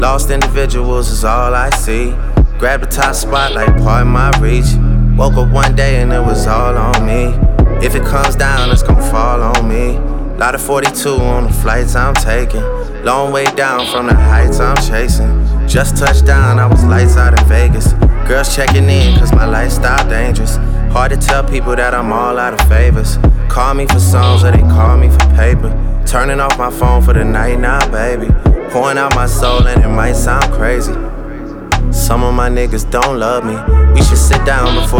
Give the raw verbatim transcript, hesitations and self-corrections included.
Lost individuals is all I see. Grab the top spot like part of my reach. Woke up one day and it was all on me. If it comes down, it's gon' fall on me. Lot of forty-two on the flights I'm taking. Long way down from the heights I'm chasing. Just touched down, I was lights out in Vegas. Girls checking in cause my lifestyle dangerous. Hard to tell people that I'm all out of favors. Call me for songs or they call me for paper. Turning off my phone for the night now, baby. Pouring out my soul and it might sound crazy. Some of my niggas don't love me. We should sit down before